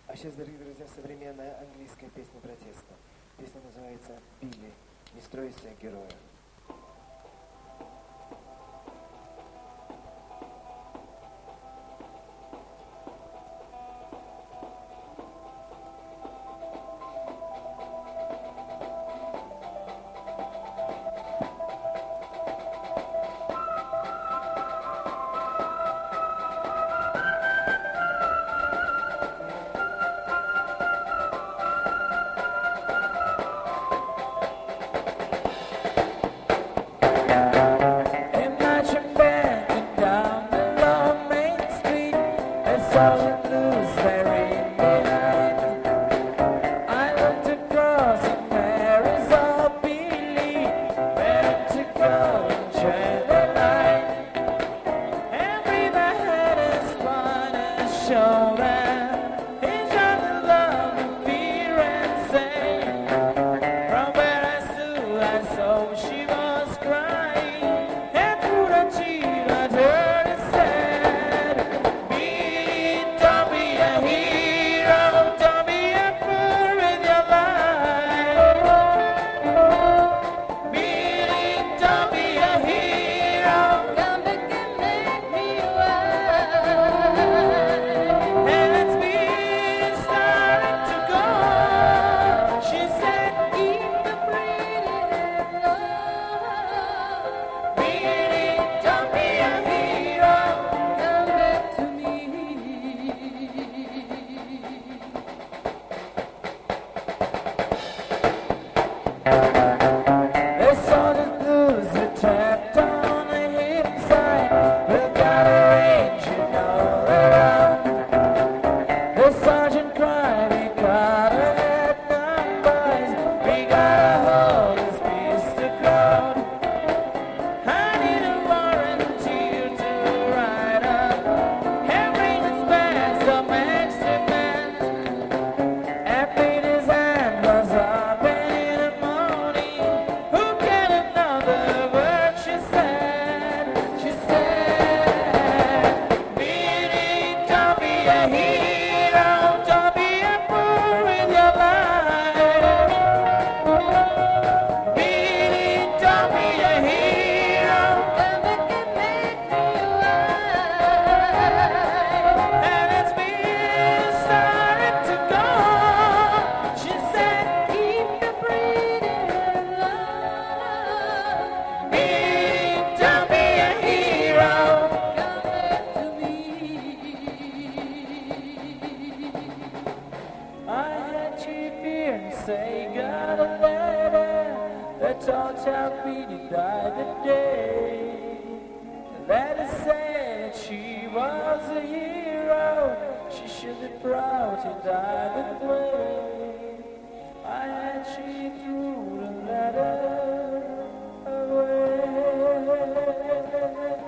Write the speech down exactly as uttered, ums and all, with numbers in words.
А сейчас, дорогие друзья, современная английская песня протеста. Песня называется «Билли. Не строй из себя героя». Say got a letter that told Chapini died today. The letter said she was a hero. She should be proud to die that way. I had she threw the letter away.